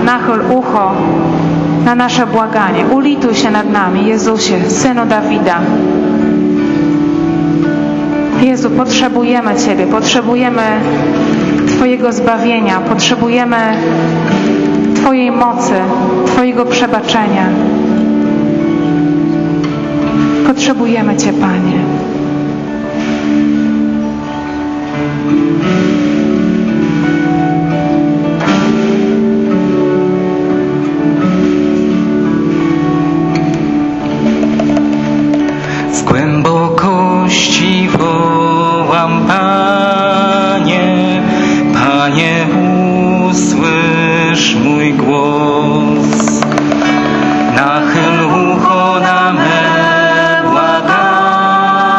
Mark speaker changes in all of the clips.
Speaker 1: nachyl ucho na nasze błaganie. Ulituj się nad nami, Jezusie, Synu Dawida. Jezu, potrzebujemy Ciebie, potrzebujemy Twojego zbawienia, potrzebujemy Twojej mocy, Twojego przebaczenia. Potrzebujemy Cię, Panie.
Speaker 2: W głębokości wołam, Panie, Panie, usłysz mój głos. Nachyl ucho na me błaganie.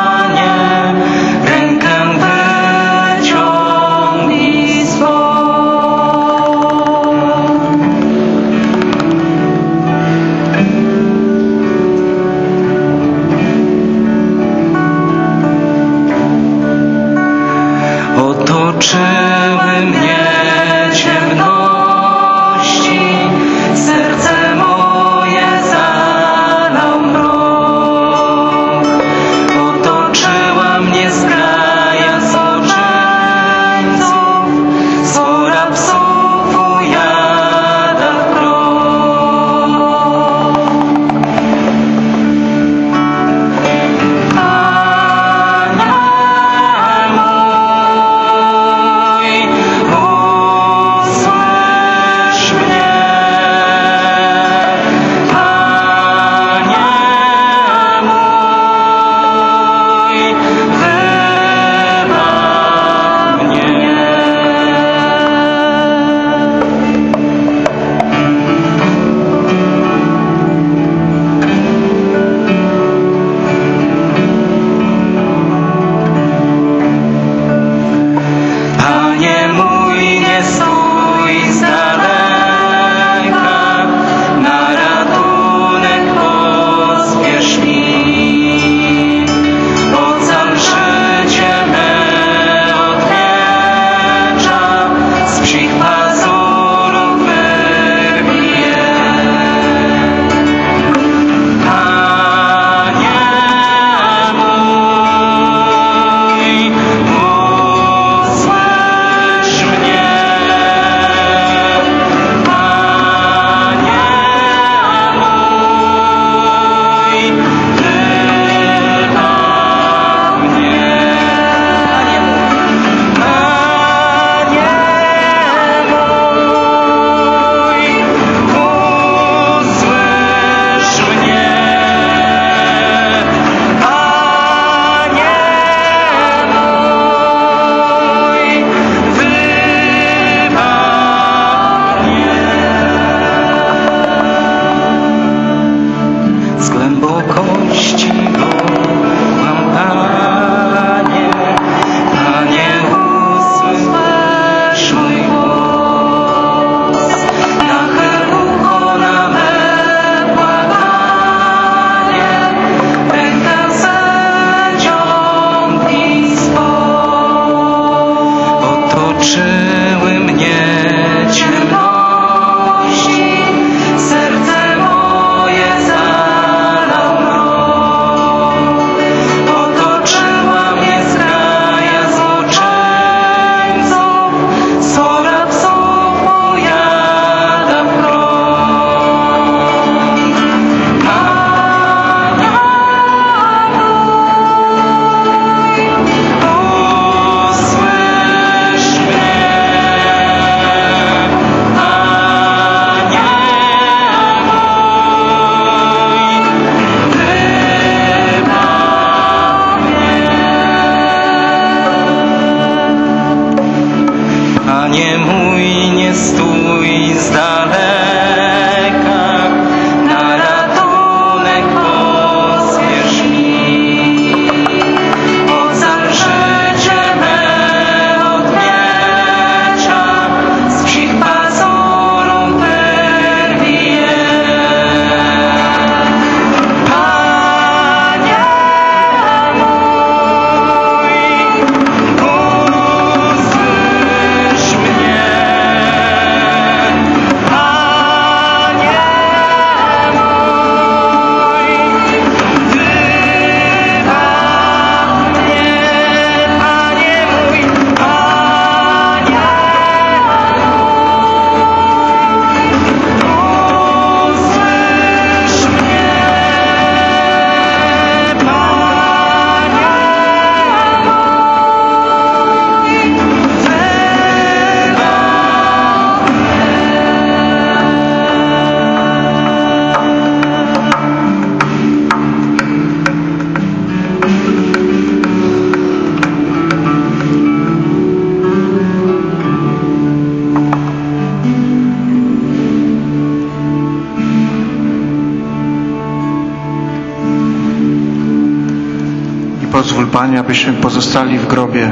Speaker 3: pozwól, Panie, abyśmy pozostali w grobie,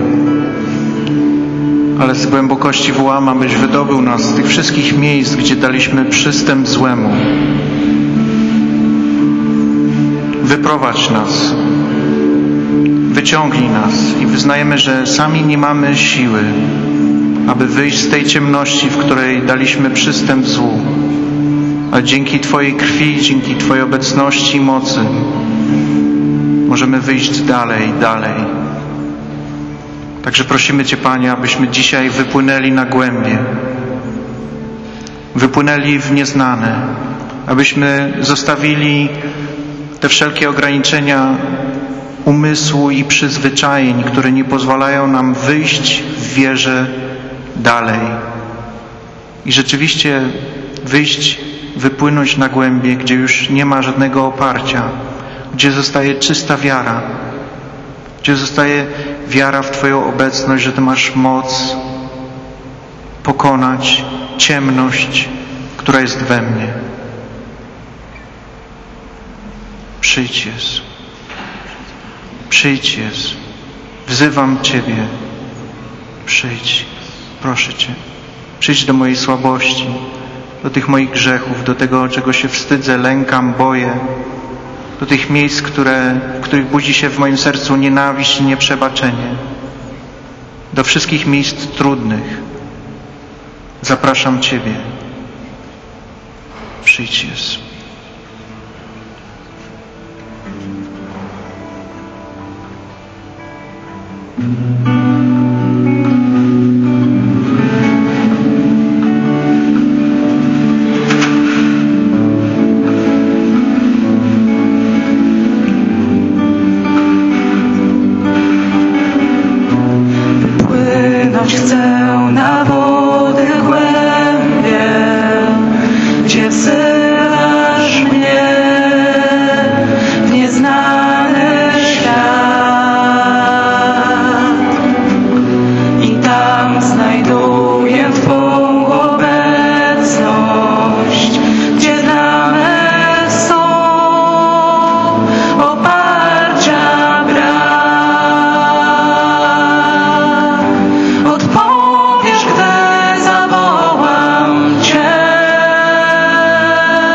Speaker 3: ale z głębokości wołam, abyś wydobył nas z tych wszystkich miejsc, gdzie daliśmy przystęp złemu. Wyprowadź nas, wyciągnij nas i wyznajemy, że sami nie mamy siły, aby wyjść z tej ciemności, w której daliśmy przystęp złu. Ale dzięki Twojej krwi, dzięki Twojej obecności i mocy możemy wyjść dalej, dalej. Także prosimy Cię, Panie, abyśmy dzisiaj wypłynęli na głębie, wypłynęli w nieznane, abyśmy zostawili te wszelkie ograniczenia umysłu i przyzwyczajeń, które nie pozwalają nam wyjść w wierze dalej. I rzeczywiście wyjść, wypłynąć na głębie, gdzie już nie ma żadnego oparcia, gdzie zostaje czysta wiara, gdzie zostaje wiara w Twoją obecność, że Ty masz moc pokonać ciemność, która jest we mnie. Przyjdź, Jezu. Przyjdź, Jezu. Wzywam Ciebie. Przyjdź. Proszę Cię. Przyjdź do mojej słabości, do tych moich grzechów, do tego, czego się wstydzę, lękam, boję, do tych miejsc, w których budzi się w moim sercu nienawiść i nieprzebaczenie, do wszystkich miejsc trudnych. Zapraszam Ciebie. Przyjdź, Jezu.
Speaker 1: Chcę na wody głębie, gdzie wzywasz mnie w nieznany świat i tam znajduję Twą obecność, gdzie znane są oparcia brak. Odpowiesz, gdy zawołam Cię.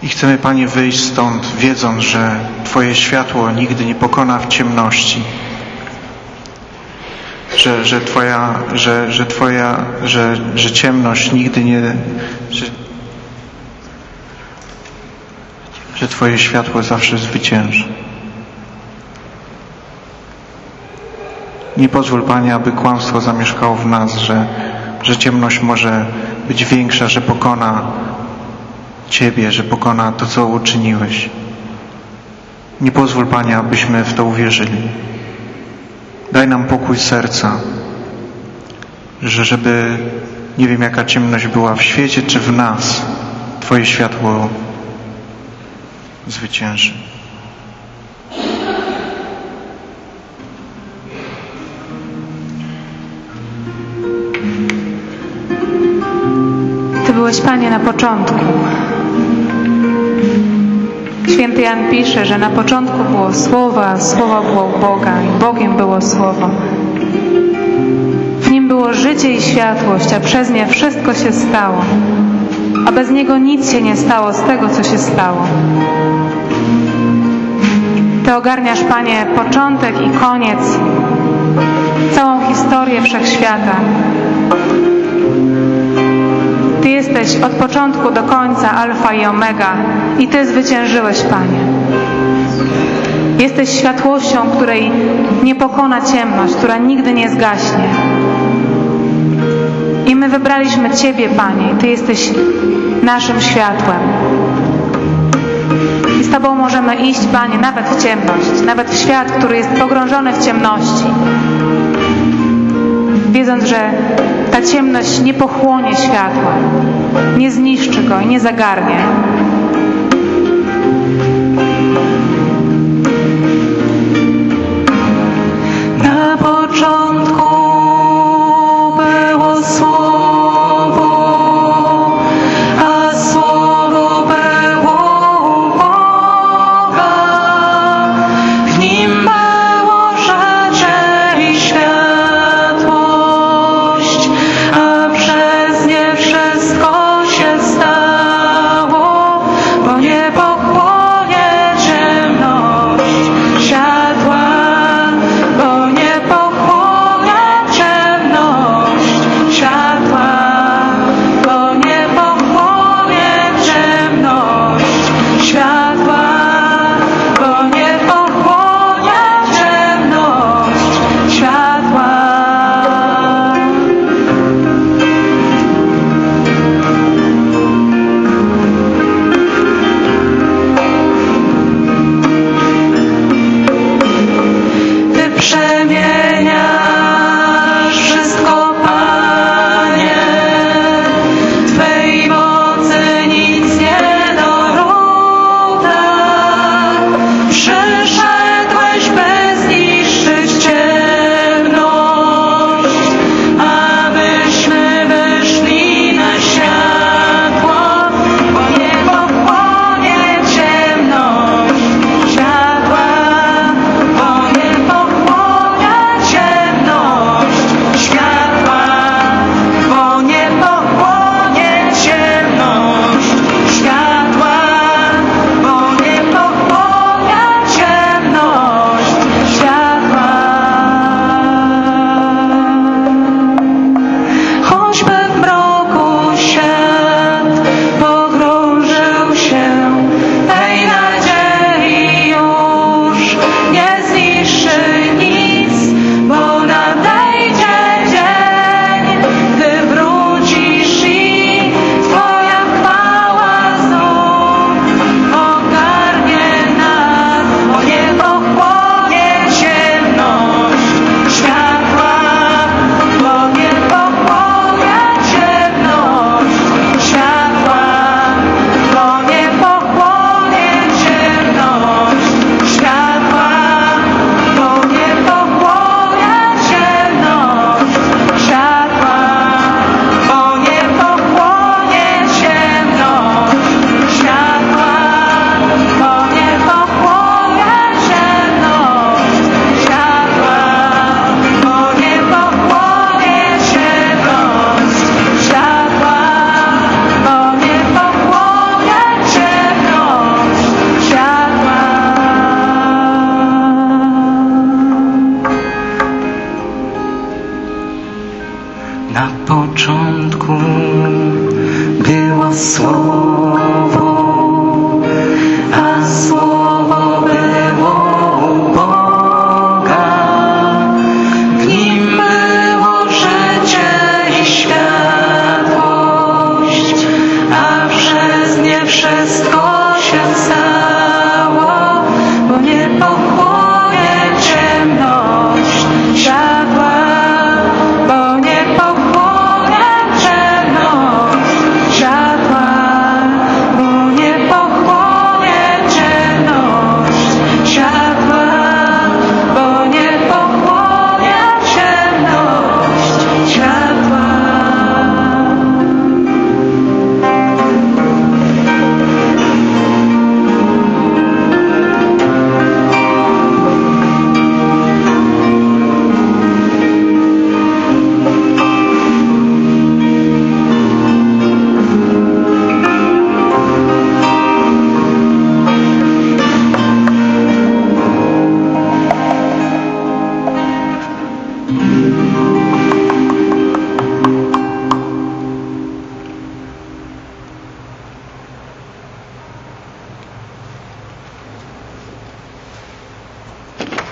Speaker 3: I chcemy, Panie, wyjść stąd, wiedząc, że Twoje światło nigdy nie pokona w ciemności. Że ciemność nigdy nie... Że Twoje światło zawsze zwycięży. Nie pozwól, Panie, aby kłamstwo zamieszkało w nas, że ciemność może być większa, że pokona Ciebie, że pokona to, co uczyniłeś. Nie pozwól, Panie, abyśmy w to uwierzyli. Daj nam pokój serca, żeby, nie wiem, jaka ciemność była w świecie czy w nas, Twoje światło zwycięży.
Speaker 1: Ty byłeś, Panie, na początku. Święty Jan pisze, że na początku było Słowo, a Słowo było u Boga i Bogiem było Słowo. W Nim było życie i światłość, a przez nie wszystko się stało. A bez Niego nic się nie stało z tego, co się stało. Ty ogarniasz, Panie, początek i koniec, całą historię wszechświata. Ty jesteś od początku do końca alfa i omega i Ty zwyciężyłeś, Panie. Jesteś światłością, której nie pokona ciemność, która nigdy nie zgaśnie. I my wybraliśmy Ciebie, Panie, i Ty jesteś naszym światłem. I z Tobą możemy iść, Panie, nawet w ciemność, nawet w świat, który jest pogrążony w ciemności. Wiedząc, że ta ciemność nie pochłonie światła, nie zniszczy go i nie zagarnie.